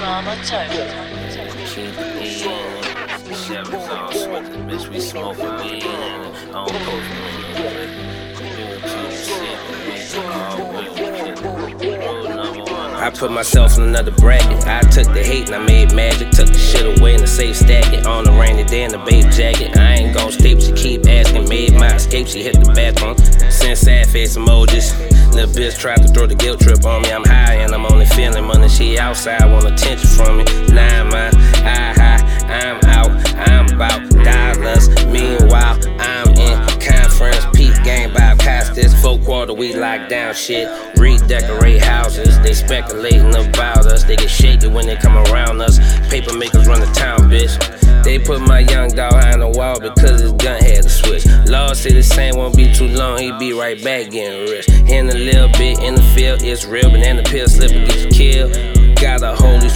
Mama Turtle. Sevens all smoking, bitch, we smoking weed and on post. I put myself in another bracket. I took the hate and I made magic. Took the shit away in the safe stack it. On a rainy day in the babe jacket. I ain't gon' sleep, she keep asking. Made my escape, she hit the bathroom. Send sad face emojis. Little bitch tried to throw the guilt trip on me. I'm high and I'm only feeling money. She outside, want attention from me. Nah, man, I high, I'm out. I'm about dollars. Meanwhile, I'm in conference. Peak game by Costas. 4 quarter, we lock down shit. Redecorate houses. They speculating about us. They get shaky when they come around us. Paper makers run the town, bitch. They put my young dog behind the wall because his gun had to switch. Law say the same won't be too long, he be right back getting rich. In a little bit in the field, it's real. Banana peel slip and get you killed. Got a holy